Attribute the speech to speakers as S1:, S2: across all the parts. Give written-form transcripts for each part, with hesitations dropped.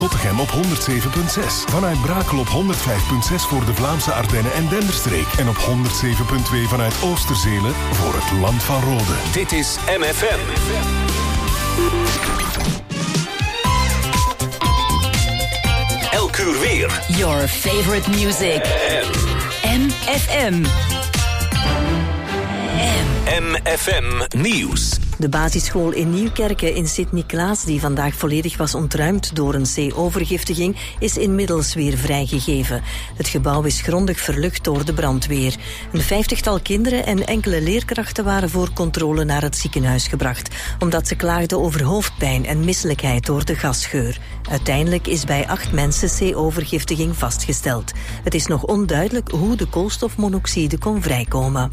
S1: Ottegem op 107.6. Vanuit Brakel op 105.6 voor de Vlaamse Ardennen en Denderstreek. En op 107.2 vanuit Oosterzele voor het Land van Rode.
S2: Dit is MFM. Elk uur weer.
S3: Your favorite music. MFM.
S2: MFM Nieuws.
S4: De basisschool in Nieuwkerken in Sint-Niklaas, die vandaag volledig was ontruimd door een C-overgiftiging, is inmiddels weer vrijgegeven. Het gebouw is grondig verlucht door de brandweer. Een 50-tal kinderen en enkele leerkrachten waren voor controle naar het ziekenhuis gebracht, omdat ze klaagden over hoofdpijn en misselijkheid door de gasgeur. Uiteindelijk is bij 8 mensen C-overgiftiging vastgesteld. Het is nog onduidelijk hoe de koolstofmonoxide kon vrijkomen.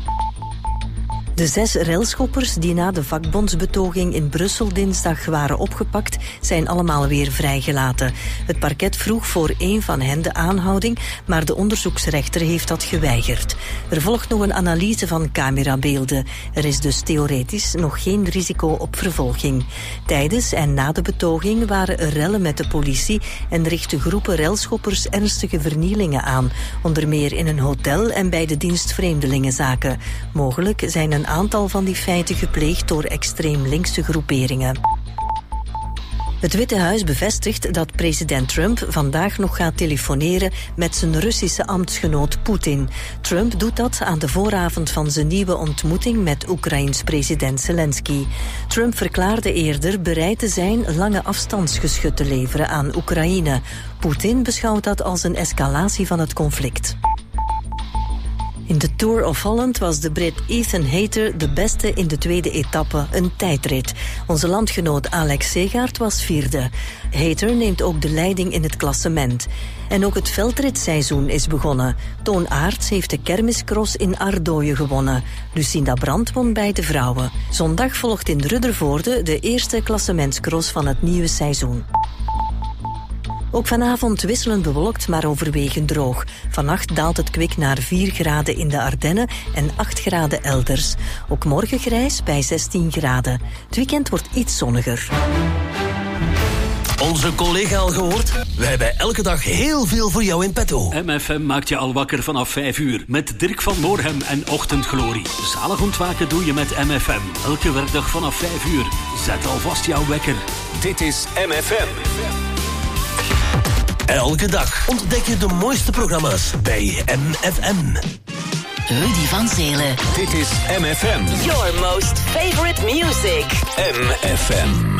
S4: De 6 railschoppers die na de vakbondsbetoging in Brussel dinsdag waren opgepakt, zijn allemaal weer vrijgelaten. Het parket vroeg voor 1 van hen de aanhouding, maar de onderzoeksrechter heeft dat geweigerd. Er volgt nog een analyse van camerabeelden. Er is dus theoretisch nog geen risico op vervolging. Tijdens en na de betoging waren er rellen met de politie en richtten groepen railschoppers ernstige vernielingen aan, onder meer in een hotel en bij de dienst Vreemdelingenzaken. Mogelijk zijn een aantal van die feiten gepleegd door extreem linkse groeperingen. Het Witte Huis bevestigt dat president Trump vandaag nog gaat telefoneren met zijn Russische ambtsgenoot Poetin. Trump doet dat aan de vooravond van zijn nieuwe ontmoeting met Oekraïens president Zelensky. Trump verklaarde eerder bereid te zijn lange afstandsgeschut te leveren aan Oekraïne. Poetin beschouwt dat als een escalatie van het conflict. In de Tour of Holland was de Brit Ethan Hayter de beste in de tweede etappe, een tijdrit. Onze landgenoot Alex Segaert was 4e. Hayter neemt ook de leiding in het klassement. En ook het veldritseizoen is begonnen. Toon Aerts heeft de kermiscross in Ardooien gewonnen. Lucinda Brandt won bij de vrouwen. Zondag volgt in Ruddervoorde de eerste klassementscross van het nieuwe seizoen. Ook vanavond wisselend bewolkt, maar overwegend droog. Vannacht daalt het kwik naar 4 graden in de Ardennen en 8 graden elders. Ook morgen grijs bij 16 graden. Het weekend wordt iets zonniger.
S5: Onze collega al gehoord? Wij hebben elke dag heel veel voor jou in petto.
S6: MFM maakt je al wakker vanaf 5 uur. Met Dirk van Moorhem en Ochtendglorie. Zalig ontwaken doe je met MFM. Elke werkdag vanaf 5 uur. Zet alvast jouw wekker.
S2: Dit is MFM.
S5: Elke dag ontdek je de mooiste programma's bij MFM.
S3: Rudy van Zelen.
S2: Dit is MFM.
S3: Your most favorite music.
S2: MFM.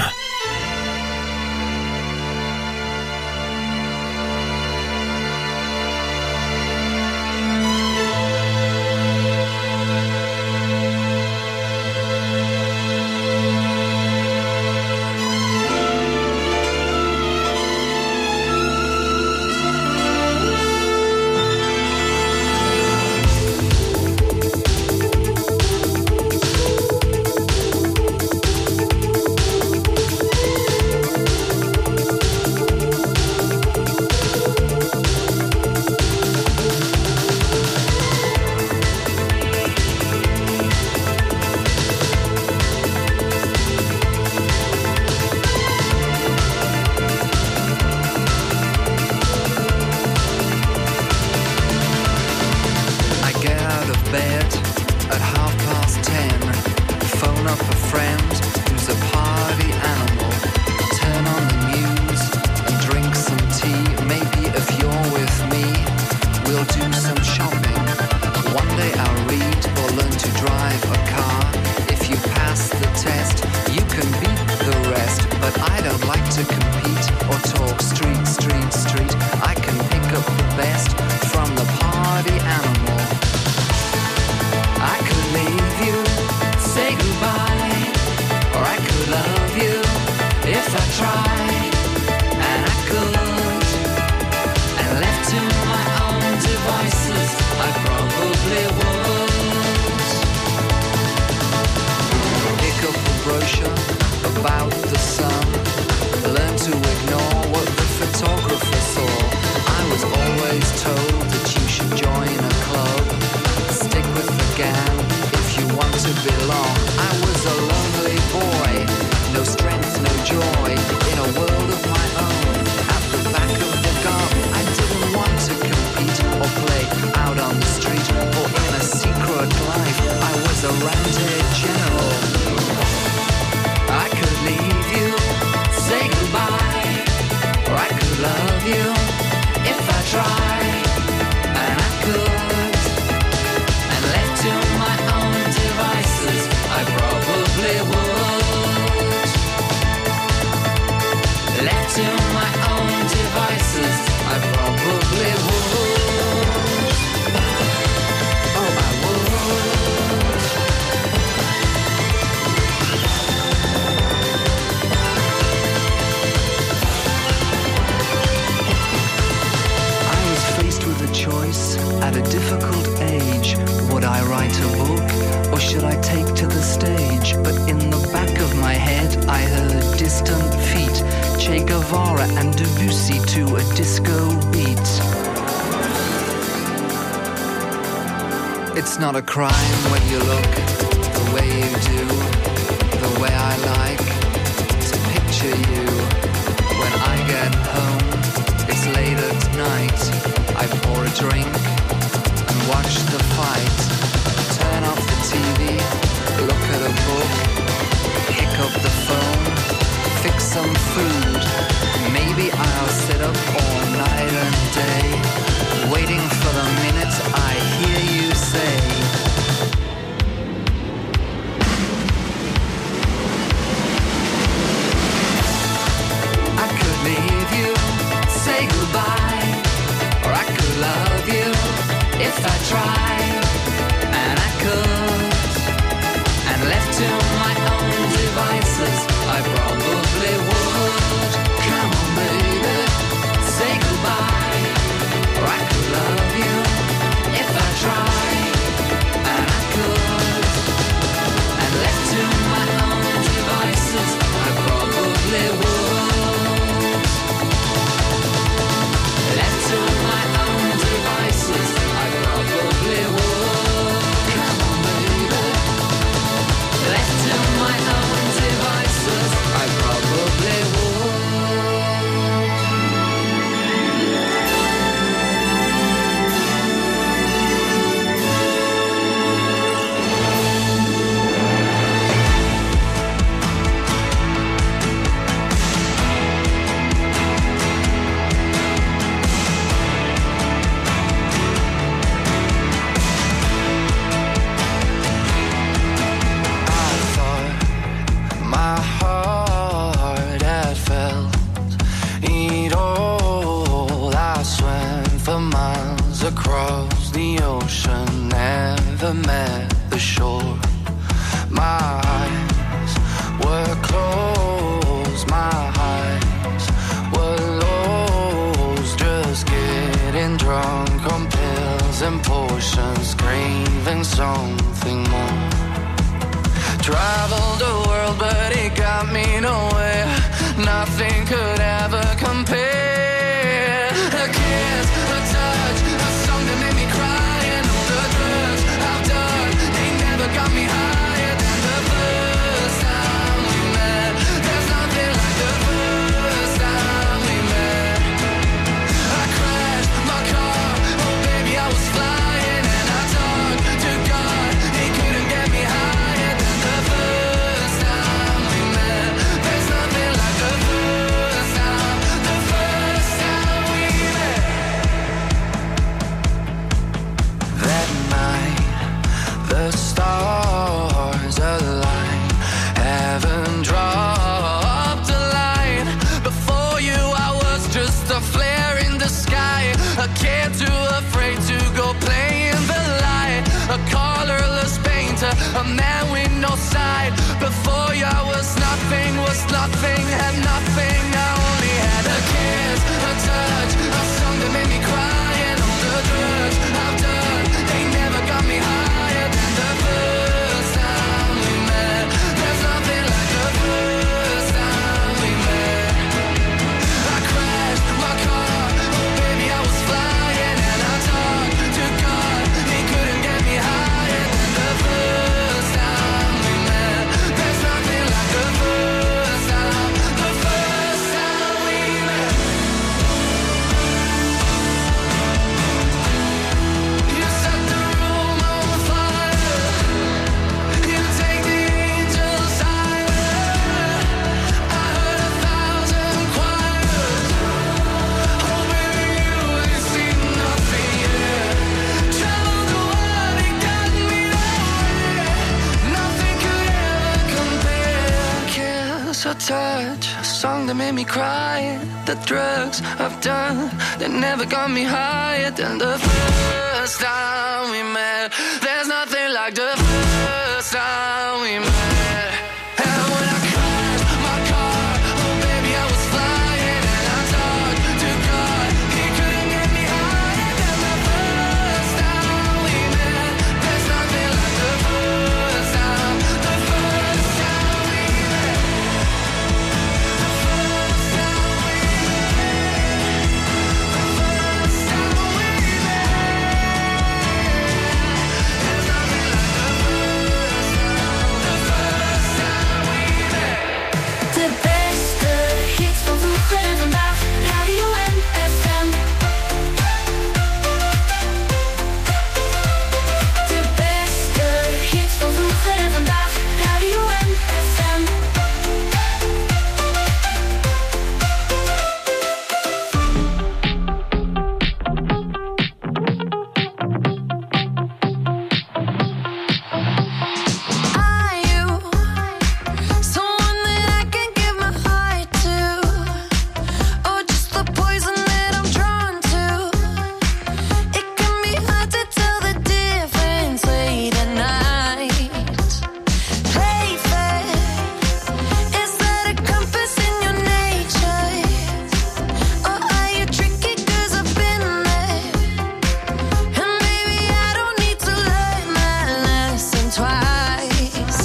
S7: leave you if I tried, and I could, and left to my own devices, I probably would. Left to my own devices, I probably would. Oh, I would. I was faced with a choice at a difficult age. Would I write a book, or should I take to the stage? But in the back of my head I heard distant feet, Che Guevara and Debussy to a disco beat. It's not a crime when you look the way you do, the way I like to picture you. When I get home, it's late at night, I pour a drink and watch the fight. Turn off the TV, look at a book, pick up the phone, fix some food. Maybe I'll sit up all night and day, waiting for the minute I hear you say, I could leave you, say goodbye, or I could love you if I tried, and I could, and left to my own devices, I probably would. Come on baby, say goodbye, or I could love you if I tried, and I could, and left to my own devices, I probably would. Left to my own devices, I probably would. Come on baby, left to my own devices, I probably would. My heart had felt it all. I swam for miles across the ocean, never met the shore. My eyes were closed, my eyes were lost, just getting drunk on pills and potions, craving something more. Traveled the world, but it got me nowhere. Nothing could ever compare. A kiss, a touch, a song that made me cry, and all the drugs I've done, they never got me higher than the first time we met. There's nothing like the first time we met. I crashed my car, oh baby I was flying, and I talked to God, he couldn't get me higher than the first time we met. There's nothing like the first time we met. That night, the stars aligned, heaven dropped a line. Before you I was just a flare in the sky, a kid too afraid to go play in the light, a colorless painter, a man with no side. Before you I was nothing, had nothing. I only had a kiss, a touch, a song that made me cry, and all the drugs I've done, they never got me higher than the first time we met. There's nothing like the first time we met. I crashed my car, oh baby I was flying, and song that made me cry. The drugs I've done that never got me higher than the first time we met. There's nothing like the first time we met. And when I crashed my car, oh baby I was flying, and I talked to God, he couldn't get me higher than the first time we met. There's nothing like the first time we met. The first time we met. The first time we met. There's nothing like the first time we met.
S8: De beste hits van vroeger en vandaag, Radio NFM. De beste hits van vroeger en vandaag, Radio NFM. Are you someone that I can give my heart to, or just the poison that I'm drawn to? It can be hard to tell the difference late at night. Play fair, is that a compass in your nature, or are you tricky 'cause I've been there? And maybe I don't need to learn my lesson twice.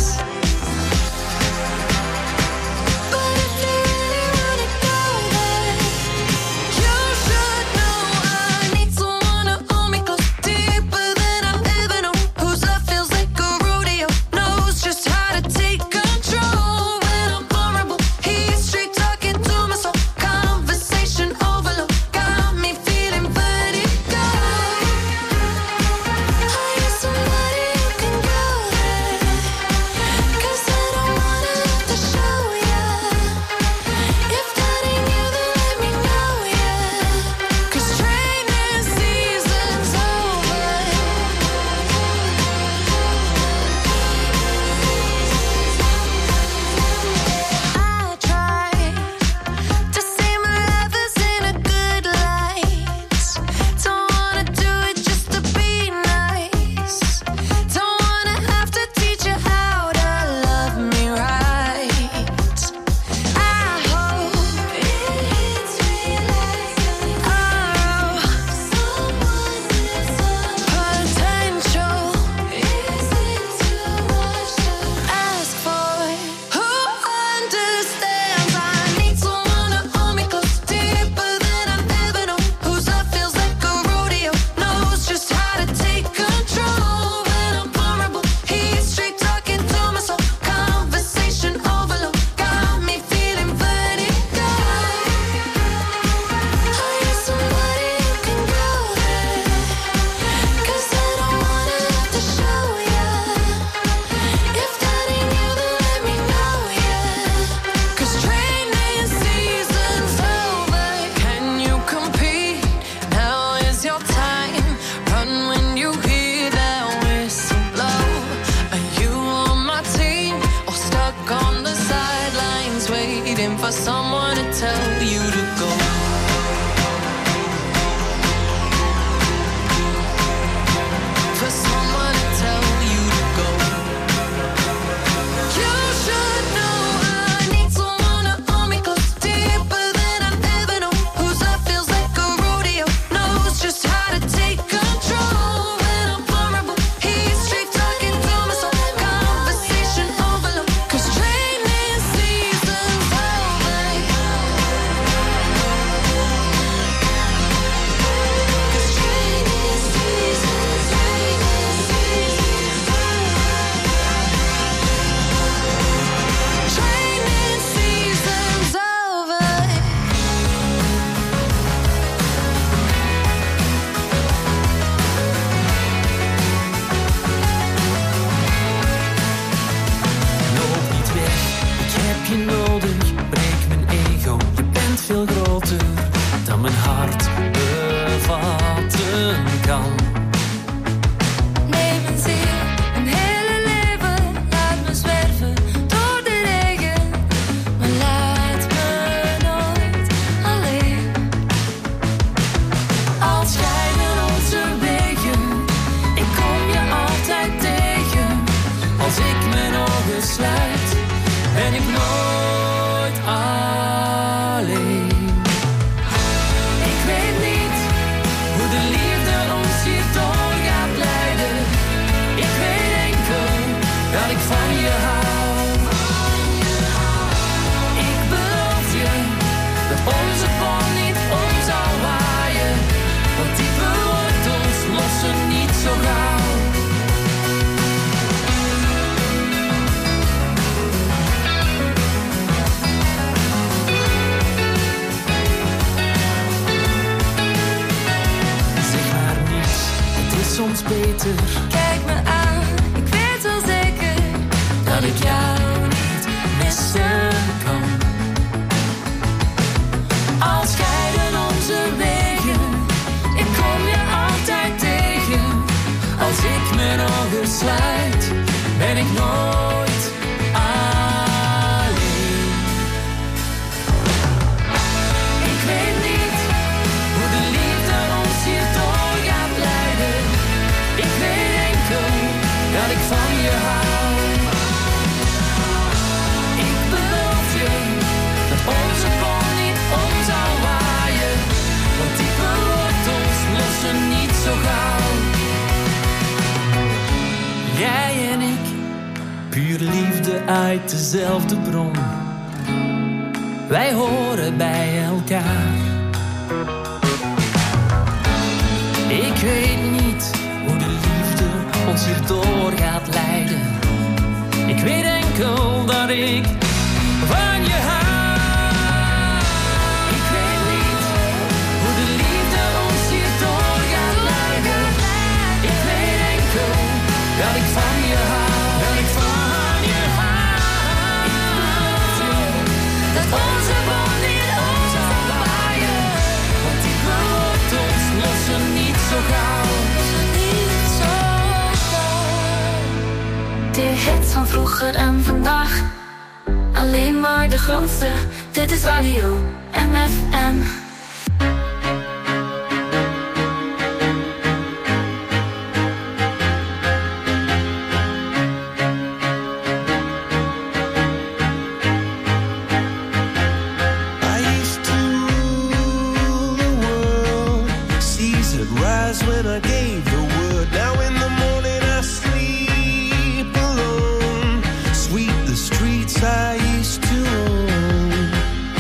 S8: But if you really wanna go there, you should know I need someone to hold me close, deeper than I've ever known. Whose love feels like a rodeo, knows just how to take control when I'm vulnerable. He's straight talking to my soul, conversation overload, got me feeling vertigo. Are you somebody who can go there? 'Cause I don't wanna have to show ya. If that ain't you, then let me know ya. 'Cause training season's over. I try to see my lovers in a good light. Don't wanna do it just to be nice. Don't wanna have to teach you how to love me right. I hope it hits me like someone is potential. Is it too much to ask for? Who understands? I need someone to hold me close, deeper than I've ever known. Whose love feels like a rodeo, knows just how to take control when I'm vulnerable. He's straight talking to my soul, conversation overload, got me feeling vertigo. Are you somebody who can go there? 'Cause I don't wanna have to show ya. If that ain't you, then let me know ya. 'Cause training season's over. Can you compete? Now is your time. Run when you hear that whistle blow. Are you on my team or stuck on the sidelines waiting for someone to tell you to go? For someone to tell you to go. You should know I need someone to hold me close, deeper than I've ever known. Whose love feels like a rodeo, knows just how to take control when I'm vulnerable. He's straight talking to my soul, conversation overload. 'Cause training season's over. 'Cause training season's Training season's over.
S9: Loop niet weg, ik heb je nodig. Breek mijn ego, je bent veel groter dan mijn hart bevatten kan.
S8: Neem een ziel, een hele leven, laat me zwerven door de regen. Maar laat me
S9: ons beter.
S8: Kijk me aan, ik weet wel zeker
S9: Dat ik jou niet missen kan. Al scheiden onze wegen, ik kom je altijd tegen. Als ik mijn ogen sluit, ben ik nooit alleen. Ik weet niet hoe de liefde ons hierdoor gaat leiden. Ik weet enkel dat ik van je hou. Ik beloof je dat onze band niet om zal waaien. Want diepe wortels lossen niet zo gauw. Jij en ik, puur liefde uit dezelfde bron. Wij horen bij elkaar. Ik weet niet hoe de liefde ons hierdoor gaat leiden. Ik weet enkel dat ik van je hou. Ik weet niet hoe de liefde ons hierdoor gaat leiden. Ik weet enkel dat ik van je hou. Dat ik van je hou. Ik beloof je dat onze band niet om zal waaien. Want die wortels lossen niet zo gauw. Niet zo gauw.
S8: de hits van vroeger en vandaag. Alleen maar de grootste, dit is Radio MFM.
S10: When I gave the word, now in the morning I sleep alone. Sweep the streets I used to own.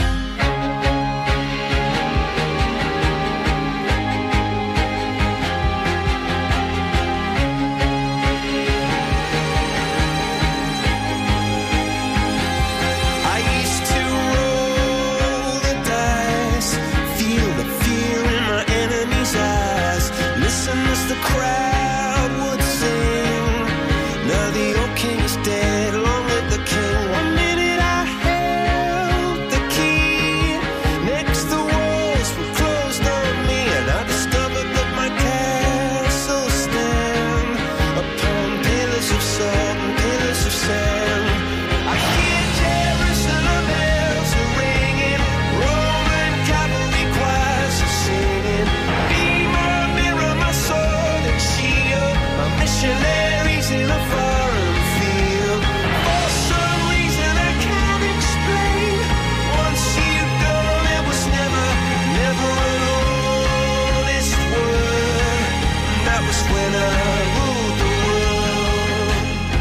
S10: I used to roll the dice, feel the fear in my enemy's eyes. Listen as the crowd would sing. Now the old king is dead, long live the king. 1 minute I held the key. Next the walls were closed on me, and I discovered that my castle stand upon pillars of salt and pillars of sand. I hear Jerusalem bells are ringing, Roman cavalry choirs are singing. Be my mirror, my sword and shield, my missionaries in a foreign field. For some reason I can't explain, once you've gone it was never, never an honest word. That was when I ruled the world.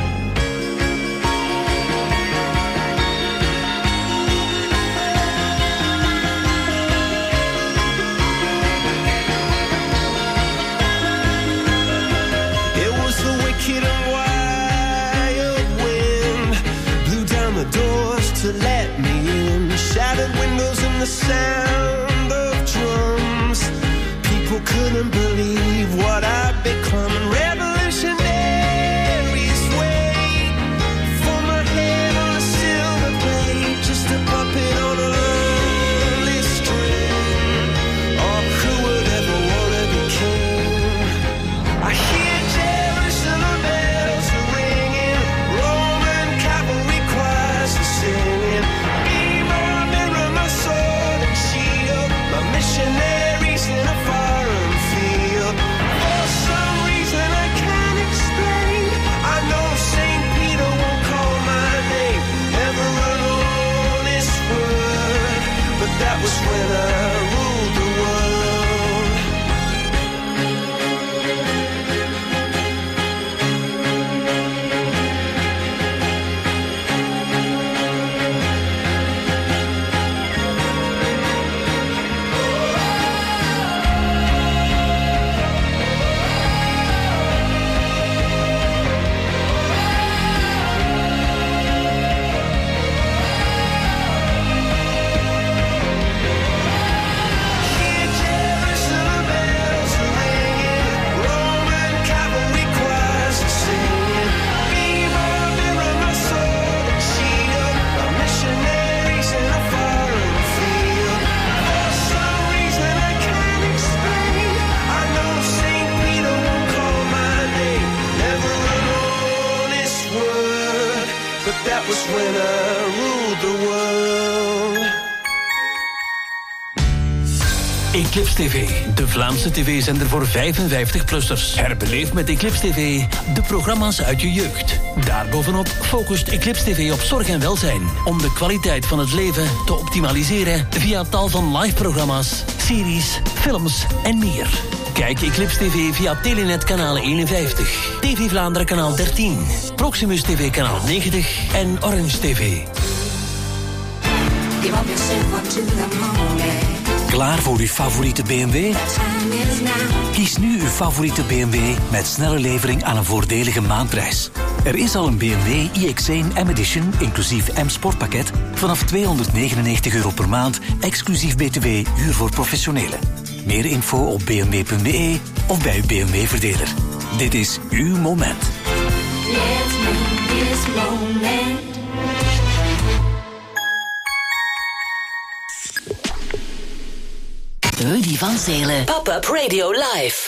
S10: It was the wicked and wild wind, blew down the doors to let me in, shattered windows and the sound of drums. People couldn't believe what I'd become. Revolutionaries wait for my head on a silver plate, just a puppet on a lonely string. Oh, who would ever want to be king? I hear Jerusalem bells are ringing, Roman cavalry choirs are singing. Be my mirror, my sword and shield, my missionaries in a foreign field. For
S5: Eclipse TV, de Vlaamse tv-zender voor 55-plussers. Herbeleef met Eclipse TV de programma's uit je jeugd. Daarbovenop focust Eclipse TV op zorg en welzijn, om de kwaliteit van het leven te optimaliseren via tal van live-programma's, series, films en meer. Kijk Eclipse TV via Telenet kanaal 51, TV Vlaanderen kanaal 13, Proximus TV kanaal 90 en Orange TV.
S11: Klaar voor uw favoriete BMW? Kies nu uw favoriete BMW met snelle levering aan een voordelige maandprijs. Er is al een BMW iX1 M-Edition, inclusief M-Sportpakket, vanaf €299 per maand, exclusief BTW, huur voor professionelen. Meer info op bmw.be of bij uw BMW-verdeler. Dit is uw moment.
S8: Let's make this moment.
S3: Rudy van Zelen. Pop-up Radio Live.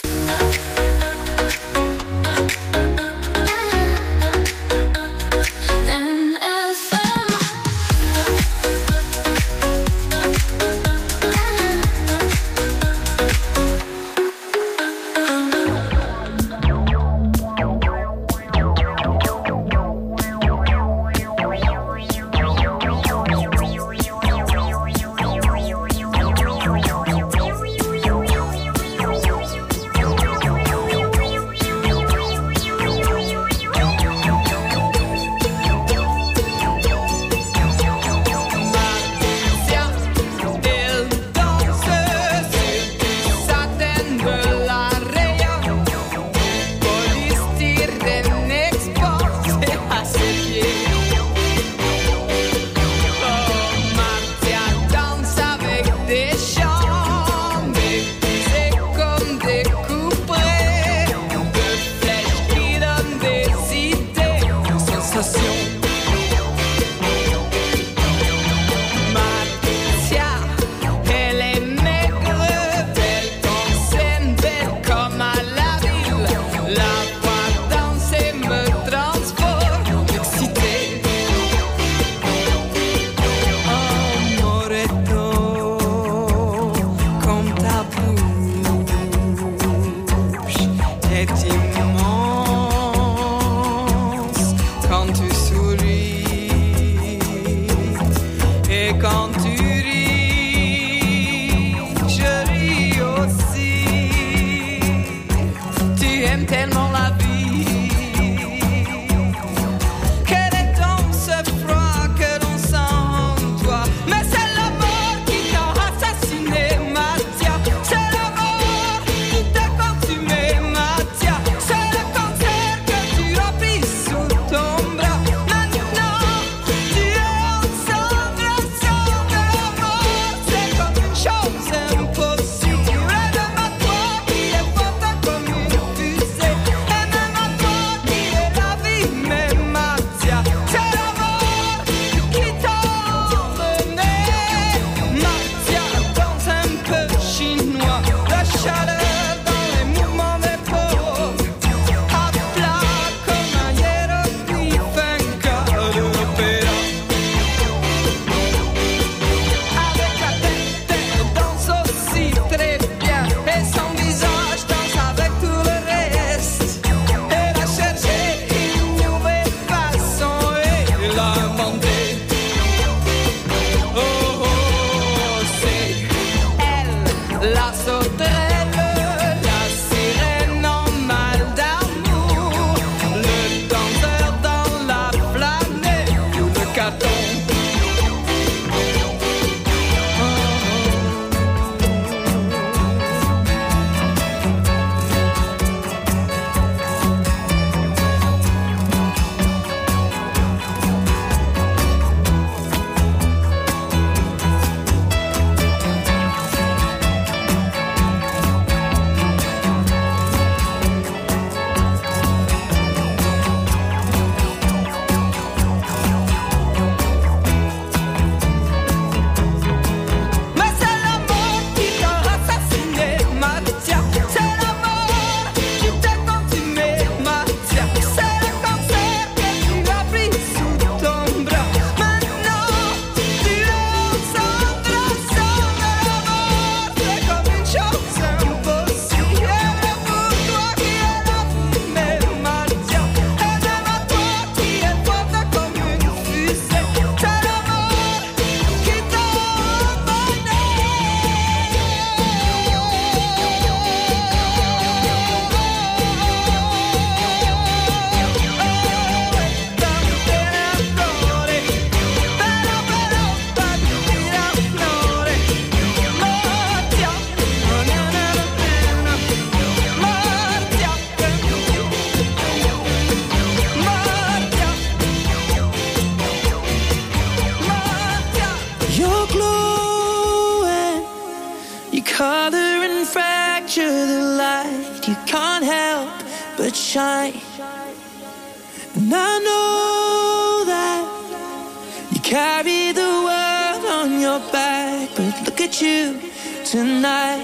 S9: color and fracture the light. You can't help but shine. And I know that you carry the world on your back, but look at you tonight.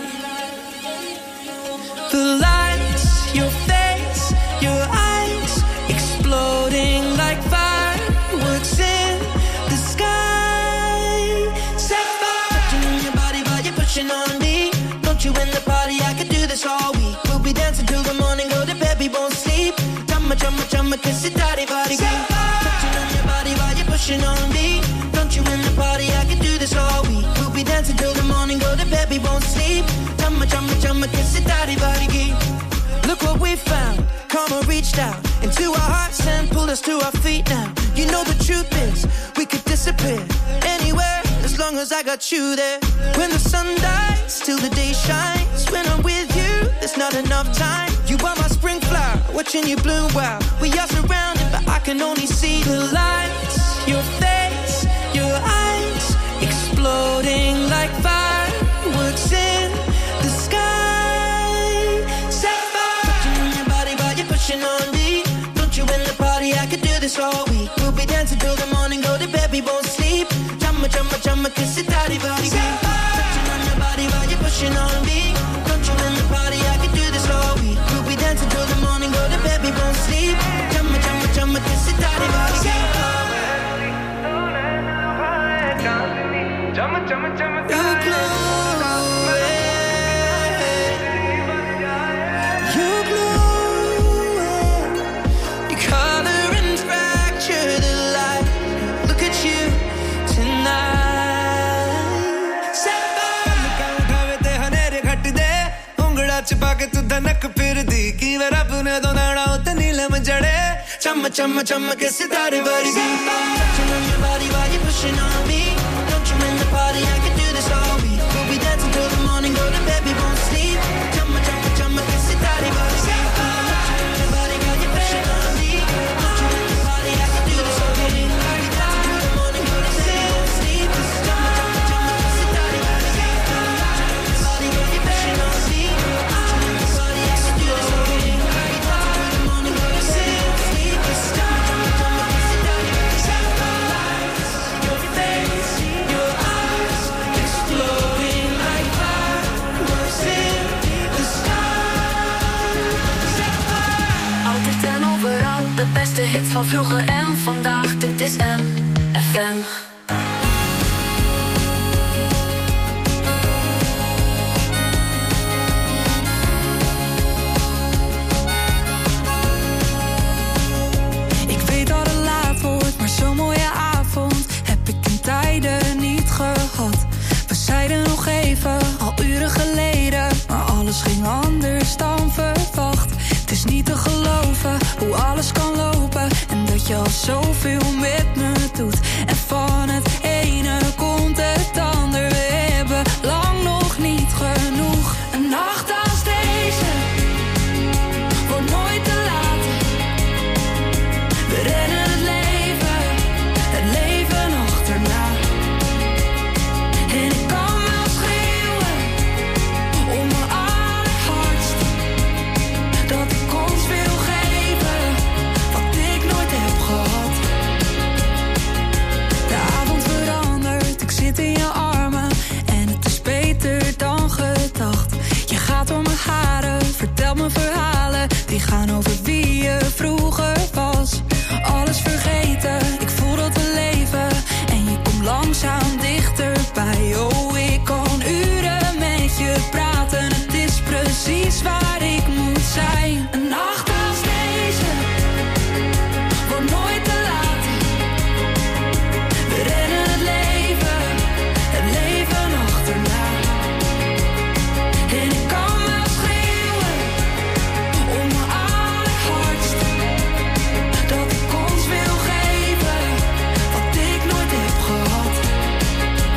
S9: The lights, your face, your eyes, exploding like fireworks in the sky. Set fire. Touching on your body while you're pushing on me. Don't you in the party, I could do this all week. We'll be dancing till the morning, go to bed, we won't sleep. Chumma, chumma, chumma, kiss it, daddy, body, girl. Touching on your body while you're pushing on me. Don't you in the party, I could do this all week. We'll be dancing till the morning, go to bed, we won't sleep. Chumma, chumma, chumma, kiss it, daddy, body, girl. Look what we found. Karma reached out into our hearts and pulled us to our feet now. You know the truth is, we could disappear anywhere as long as I got you there. When the sun dies, till the day shines. When I'm with you, there's not enough time. You are my spring flower, watching you bloom wild. We are surrounded, but I can only see the lights. Your face, your eyes, exploding like fireworks in the sky. Set fire. Touching on your body while you're pushing on me. Don't you in the party, I could do this all week. We'll be dancing till the morning, go to bed, we won't sleep. Chumma, chumma, chumma, kiss it, daddy, body, girl. Touching on your body while you're pushing on me. Don't you in the party, I could do this all week. We'll be dancing till the morning, go to bed, we won't sleep. Chumma, chumma, chumma, kiss it, daddy, body, girl. You glow, you color and fracture the light. Look at you tonight. Set fire. ਉਂਗੜਾ ਚ ਪਾ ਕੇ ਤੂੰ ਧਨਕ ਫਿਰਦੀ ਕਿਵੇਂ ਰੱਬ ਨੇ ਦੋਨਾੜਾ ਉੱਤੇ ਨੀਲਮ ਜੜੇ ਚੰਮ ਚੰਮ ਚੰਮ ਕੇ ਸਿਤਾਰੇ ਵਰਗੀ Touching on your body while you're pushing on me. Don't you in the party, I can do this all week. We'll be dancing till the morning, go to bed, we won't sleep. Chumma chumma chumma ke sitare wali. Touching on your body while you're pushing on me. Don't you in the party, I can do this all week. We'll be dancing till the morning, go to bed, we won't sleep. Chumma chumma chumma ke sitare wali. Touching on your body while you're pushing on me. Don't you in the party, I can do this all week. We'll be dancing till the morning, go to bed, we won't sleep. Chumma chumma chumma ke sitare wali. Your face, your eyes, exploding like fireworks in the sky.
S12: Altijd en overal, de beste hits van vroeger en vandaag. Dit is MFM.
S9: Ik weet dat het laat wordt, maar zo'n mooie avond heb ik in tijden niet gehad. We zeiden nog even, al uren geleden, maar alles ging anders dan verwacht. Het is niet te geloven hoe alles kan lopen en dat je al zoveel met me doet. En van het ene komt het ander, we hebben lang nog niet genoeg. Een nacht als deze wordt nooit te laat. We rennen het leven achterna. En ik kan wel schreeuwen om mijn allerhardst, dat ik ons wil geven wat ik nooit heb gehad. De avond verandert, ik zit in je armen en het is beter dan gedacht. Je gaat door mijn haren, vertelt me verhalen die gaan over wie je vroeger was. Alles vergeten, ik voel dat we leven en je komt langzaam dichterbij. Oh, ik kan uren met je praten, het is precies waar ik moet zijn. Een nacht als deze wordt nooit te laat. We rennen het leven achterna. En ik kan wel schreeuwen om mijn allerhardst, dat ik ons wil geven wat ik nooit heb gehad.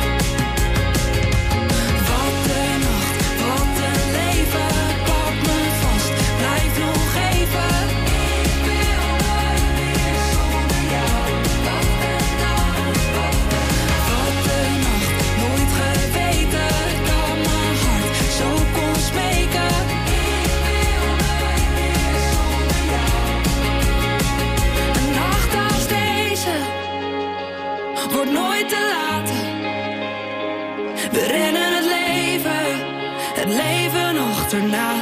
S9: Wat een nacht, wat een leven, pak me even achterna.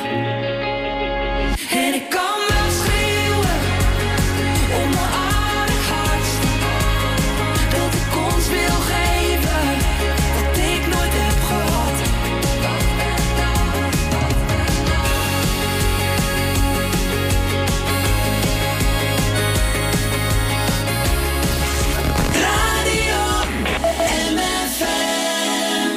S9: En ik kan wel schreeuwen om mijn aardig hart, dat ik ons wil geven wat ik nooit heb gehad. Radio MFM.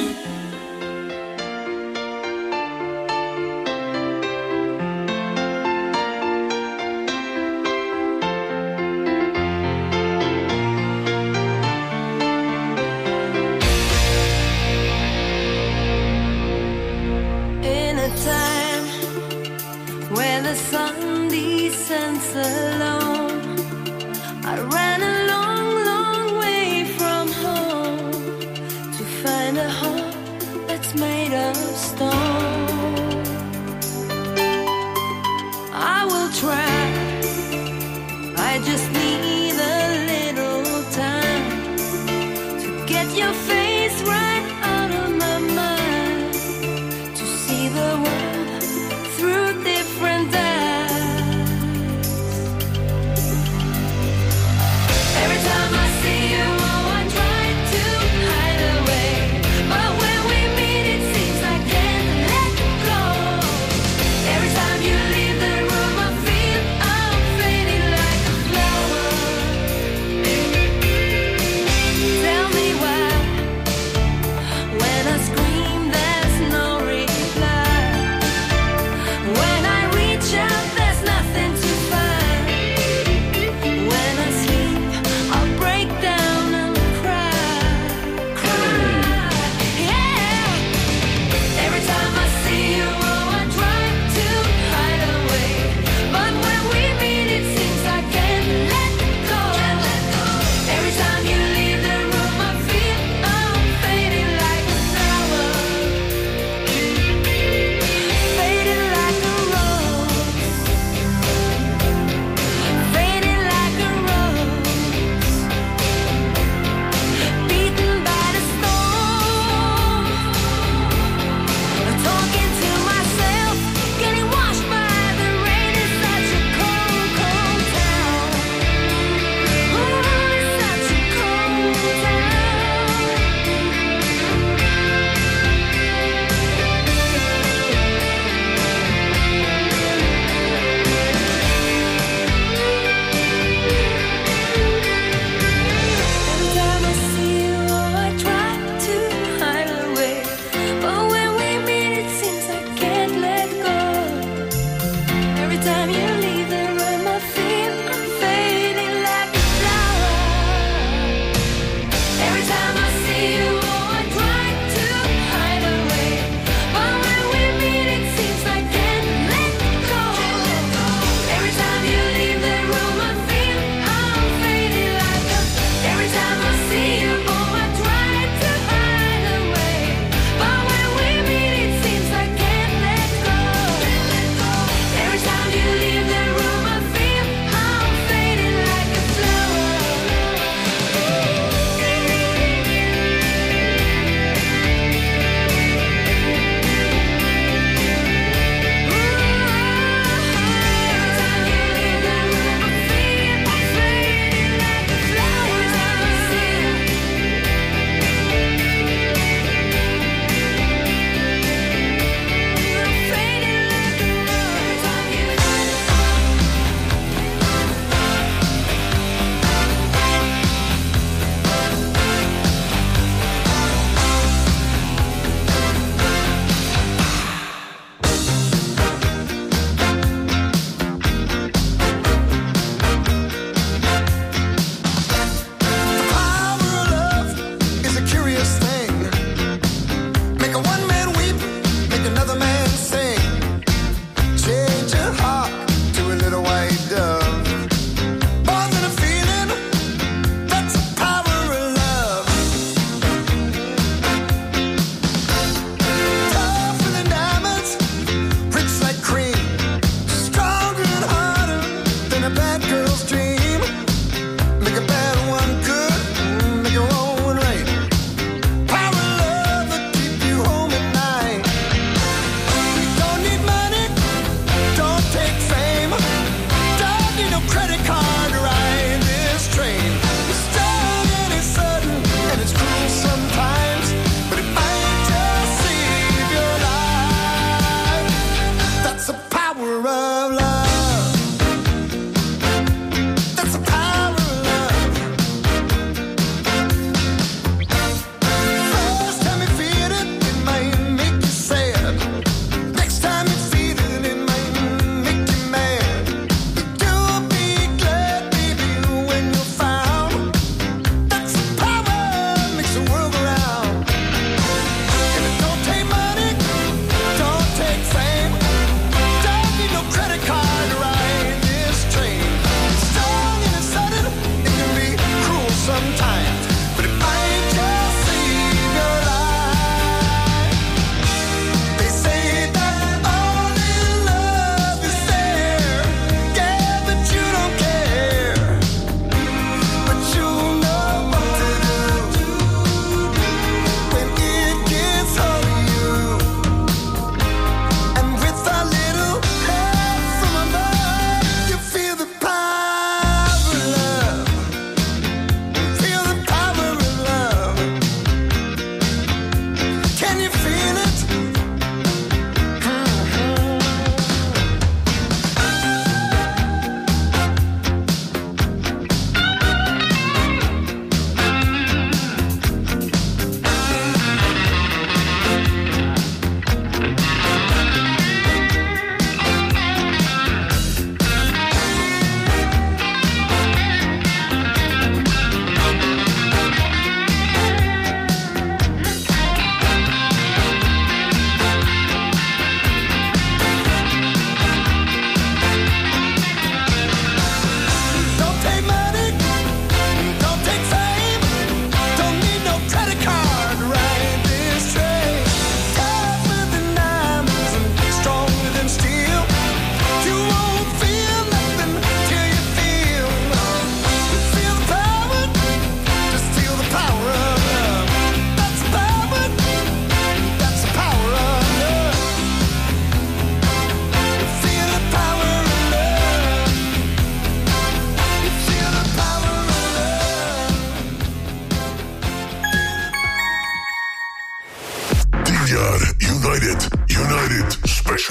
S8: In a time when the sun descends alone, I ran a long, long way from home to find a heart that's made of stone. I will try, I just need a little time to get your face right out of my mind, to see the world through different eyes.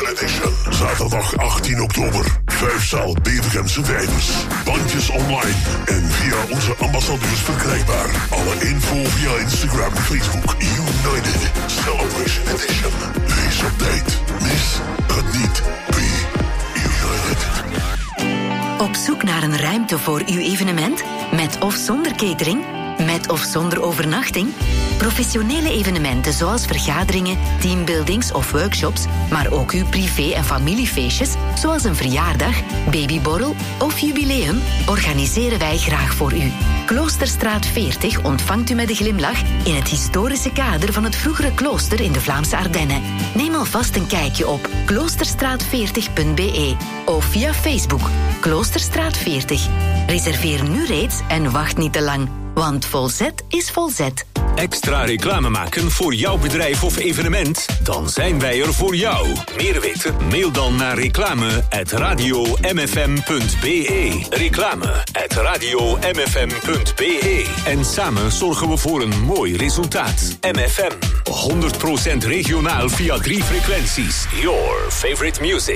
S13: Celebration Edition. Zaterdag 18 oktober. 5-zaal Bevergemse Vijvers. Bandjes online en via onze ambassadeurs verkrijgbaar. Alle info via Instagram en Facebook. United Celebration Edition. Wees op tijd. Mis het niet. Be United.
S3: Op zoek naar een ruimte voor uw evenement? Met of zonder catering? Met of zonder overnachting? Professionele evenementen zoals vergaderingen, teambuildings of workshops, maar ook uw privé- en familiefeestjes, zoals een verjaardag, babyborrel of jubileum, organiseren wij graag voor u. Kloosterstraat 40 ontvangt u met een glimlach in het historische kader van het vroegere klooster in de Vlaamse Ardennen. Neem alvast een kijkje op kloosterstraat40.be of via Facebook Kloosterstraat 40. Reserveer nu reeds en wacht niet te lang, want Volzet is Volzet.
S2: Extra reclame maken voor jouw bedrijf of evenement? Dan zijn wij er voor jou. Meer weten? Mail dan naar reclame@radiomfm.be. Reclame@radiomfm.be. En samen zorgen we voor een mooi resultaat. MFM. 100% regionaal via 3 frequenties. Your favorite music.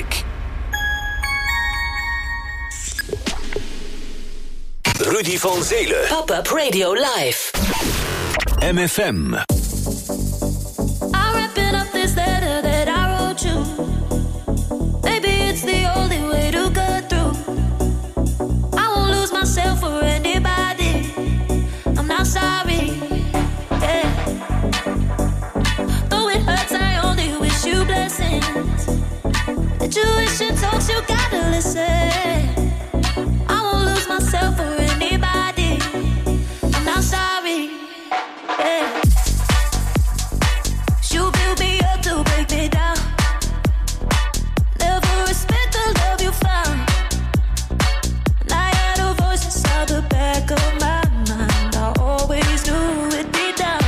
S2: Rudy van Zelen.
S3: Pop-up Radio Live.
S2: MFM.
S12: I'm wrapping up this letter that I wrote you. Maybe it's the only way to get through. I won't lose myself for anybody. I'm not sorry. Yeah. Though it hurts, I only wish you blessings. That you wish it talks, you gotta listen. I won't lose myself for anybody. I'm not sorry. Yeah. You build me up to break me down. Never respect the love you found. And I had a voice inside the back of my mind. I always knew it deep down.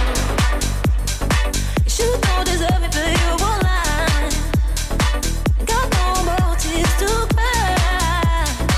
S12: You don't deserve it, but you won't lie. Got no more tears to cry.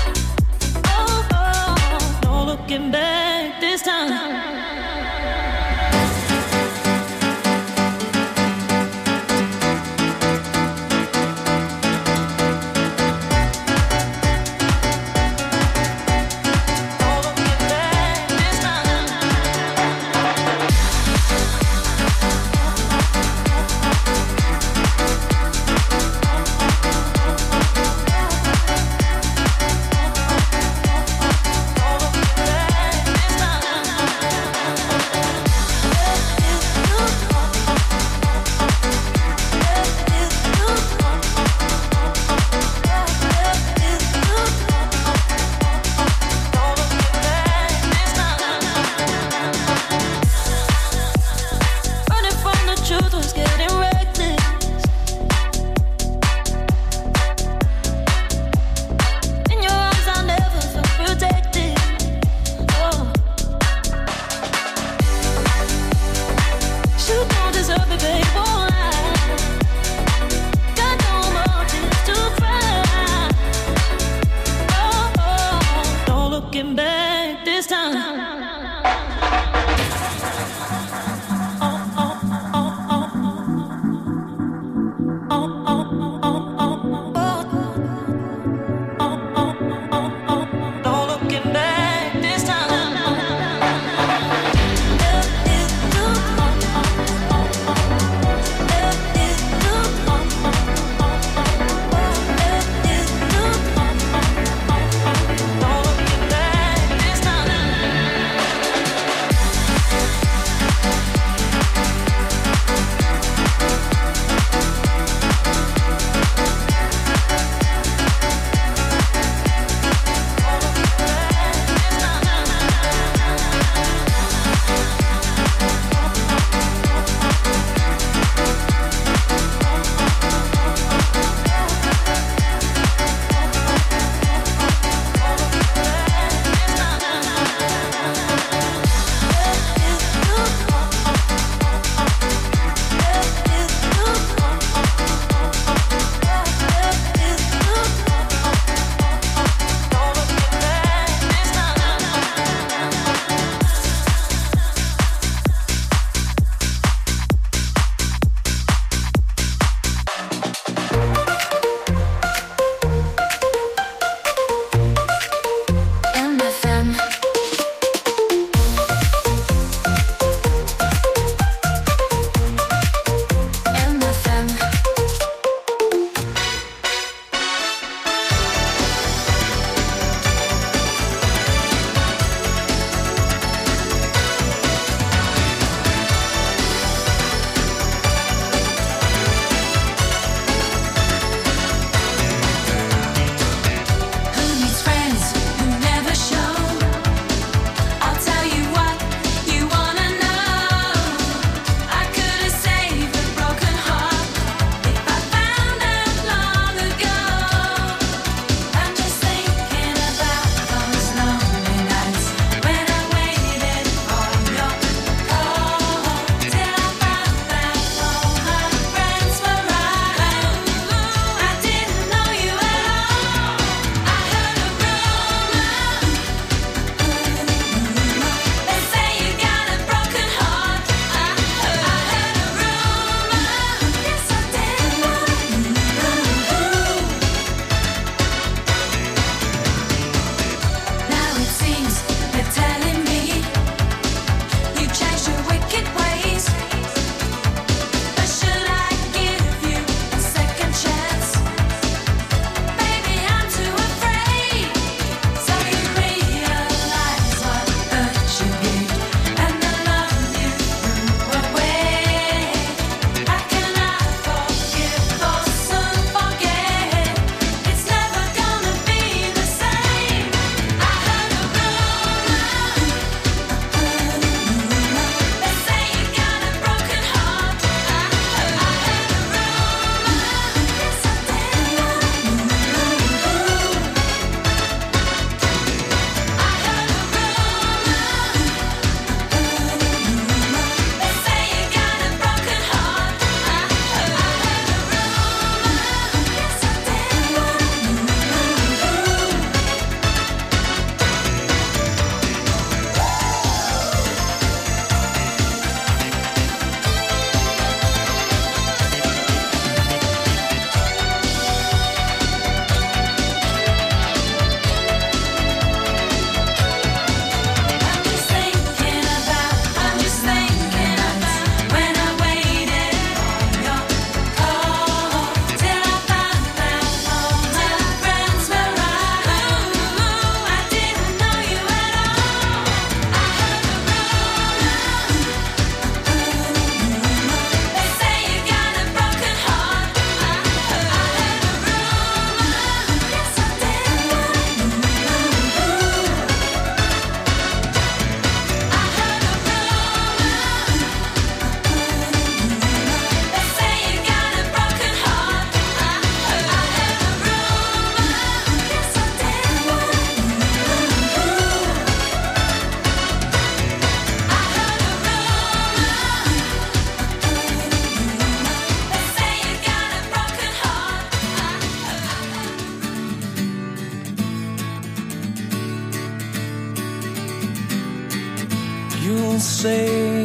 S9: say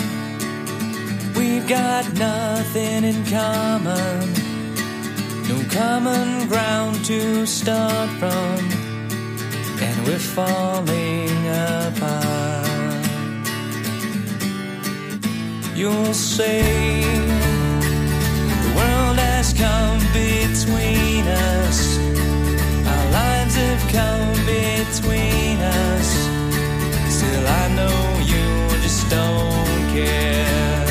S9: we've got nothing in common, no common ground to start from, and we're falling apart. You'll say the world has come between us, our lives have come between us. Still I know you just don't care.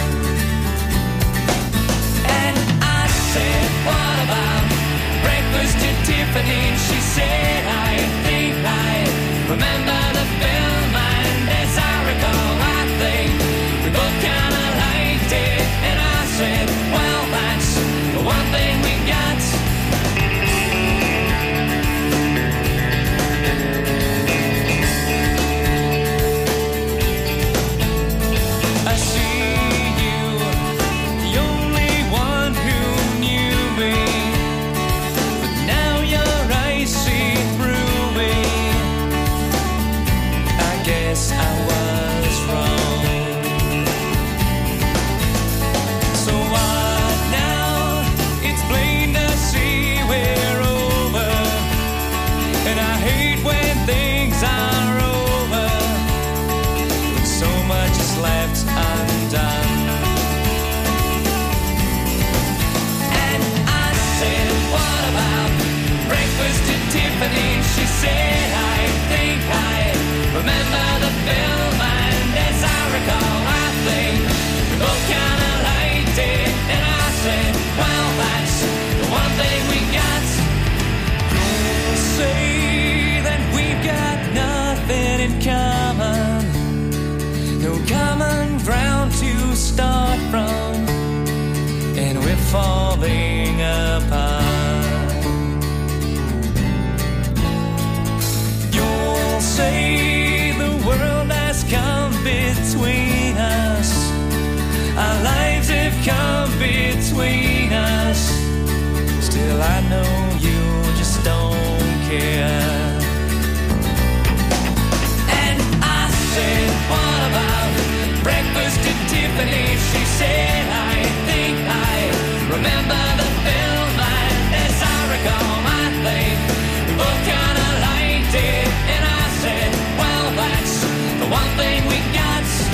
S9: And I said, what about breakfast at Tiffany? She said, I think I remember the film, and as I recall, I think we both kinda liked it. And I said, well, that's the one thing we got. I see you, the only one who knew me, but now your eyes see through me. I guess I was wrong. So what now? It's plain to see we're over, and I hate when things are over, when so much is left undone. And I said, what about breakfast at Tiffany? She said, I think I remember the film, and as I recall, I think we both kinda liked it. And I said, well, that's the one thing we got. You'll say that we've got nothing in common, no common ground to start from, and we're falling apart. You'll say the world has come between us, our lives have come between us. Still I know you just don't care. And I said, what about breakfast at Tiffany? She said, I think I remember the film, and as I recall, I think we both kinda liked it. And I said, well, that's the one thing we got.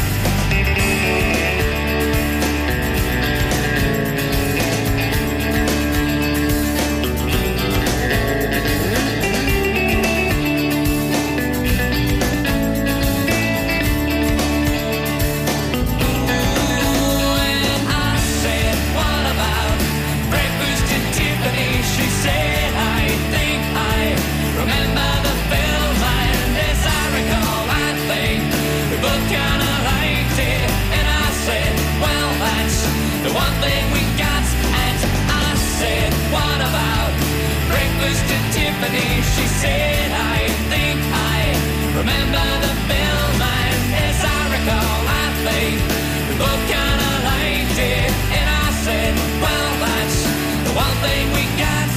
S9: She said, I think I remember the film, and as I recall, I think we both kinda liked it. And I said, well, that's the one thing we got.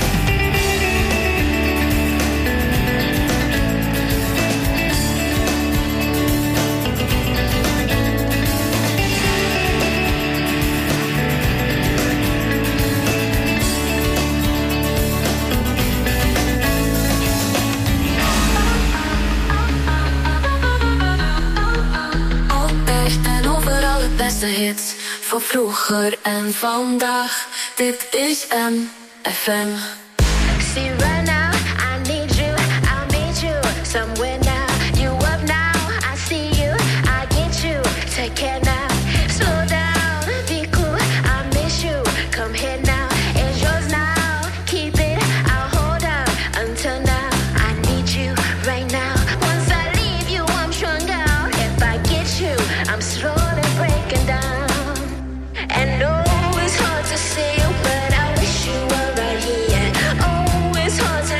S12: Beste hits voor vroeger en vandaag. Dit is MFM.
S8: See right now, I need you, I'll meet you somewhere now. You up now, I see you, I get you. Take care now, slow down, be cool, I miss you. Come here now, it's yours now. Keep it, I'll hold on until now. I need you right now. Once I leave you, I'm strung out. If I get you, I'm slowly breaking down. And oh, it's hard to say, but I wish you were right here. Oh, it's hard to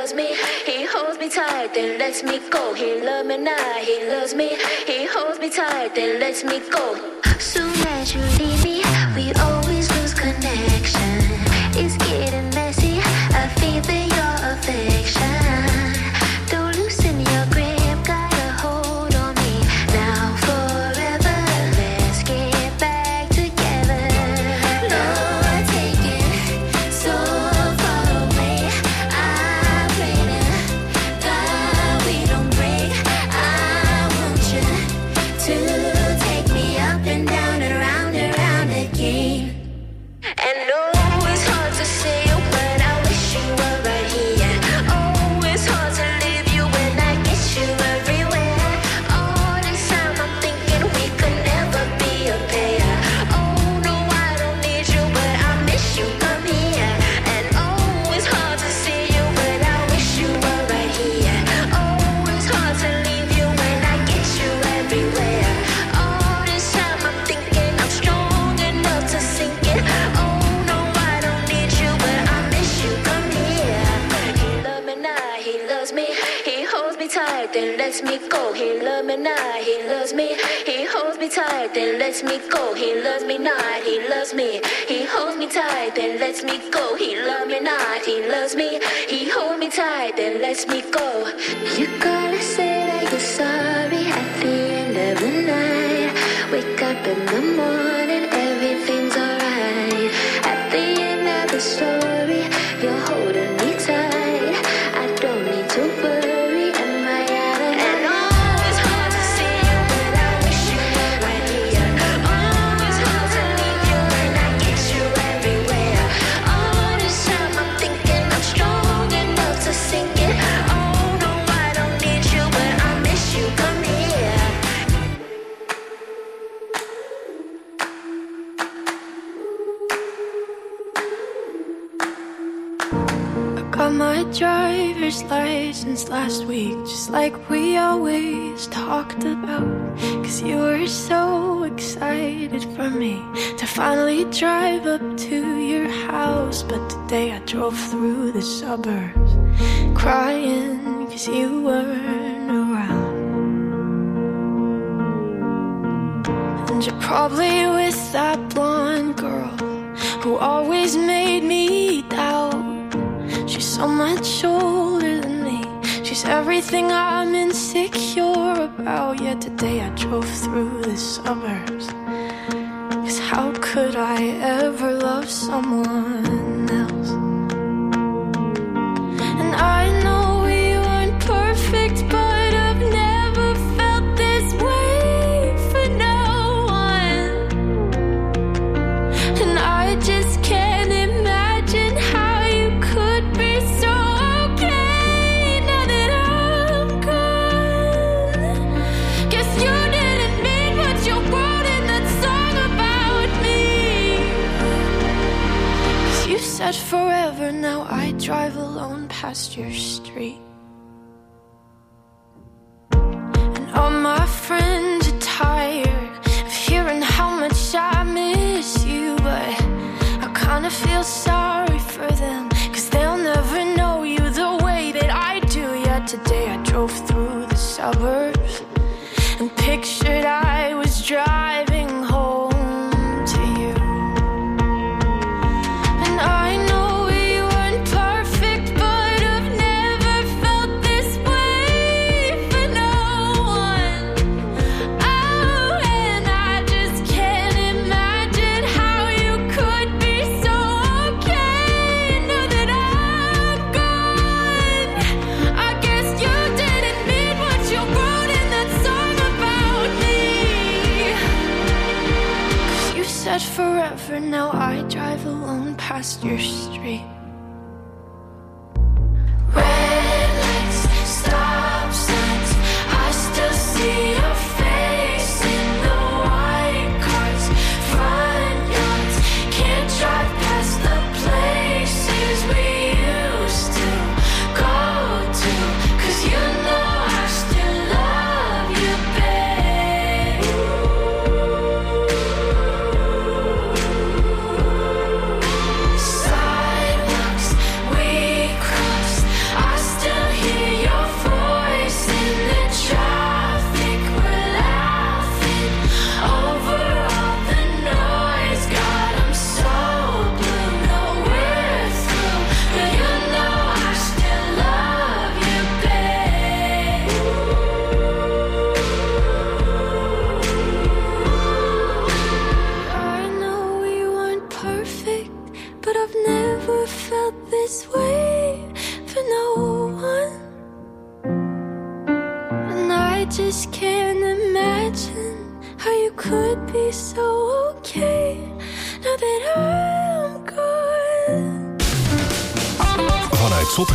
S12: loves me. He holds me tight, then lets me go. He loves me now, he loves me. He holds me tight, then lets me go. Soon as you leave me, we always lose connection. It's getting messy, I feel your affection. Don't loosen your grip, got a hold on me. Now forever, let's get back together. Lord, take it so far away. I pray to God we don't break. I want you to take me up and down and around again. And no, it's hard to say you, but I wish you were right here. Oh, it's hard to leave you when I get you everywhere. All this time I'm thinking we could never be a pair. Oh, no, I don't need you, but I miss you, come here. And oh, it's hard to see you, but I wish you were right here. Oh, it's hard to leave you when I get you everywhere. All this time I'm thinking I'm strong enough to sink it. Oh, no, I don't need you, but I miss you, come here. He loves me now, he loves me. He holds me tight, then lets me go. He loves me now, he loves me. He holds me tight, then lets me go. He loves me not, he loves me. He holds me tight, then lets me go. He loves me not, he loves me. He holds me tight, then lets me go. You gotta say that you're sorry at the end of the night. Wake up in the morning, everything's alright. At the end of the story, you're holding me tight. I don't need to worry, am I out of and oh, it's hard to see you, but I wish you were right here. Oh, it's hard to leave you when I get you everywhere. All this time I'm thinking I'm strong enough to sink it. Oh, no, I don't need you, but I miss you, come here.
S14: Got my driver's license last week, just like we always talked about. Cause you were so excited for me to finally drive up to your house. But today I drove through the suburbs crying cause you weren't around. And you're probably with that blonde girl who always made me doubt. She's so much older than me. She's everything I'm insecure about. Yet today I drove through the suburbs. Cause how could I ever love someone else? And I know we weren't perfect, but I've never felt this way for no one. And I just can't imagine how you could be so okay now that I'm gone. Guess you didn't mean what you wrote in that song about me. 'Cause you said forever, now I drive alone past your street. And all my friends are tired of hearing how much I miss you, but I kinda feel sorry for them, 'cause they'll never know you the way that I do. Yet today I drove through the suburbs and pictured I was driving home to you. And I know we weren't perfect, but I've never felt this way for no one. Oh, and I just can't imagine how you could be so okay now that I'm gone. I guess you didn't mean what you wrote in that song about me. 'Cause you said forever, now I drive alone past your street. Red lights, stop signs, I still see your face in the white cars, front yards. Can't drive past the places we used to go to, 'cause you know I still love you, babe. Sidewalks, just can't imagine how you could be so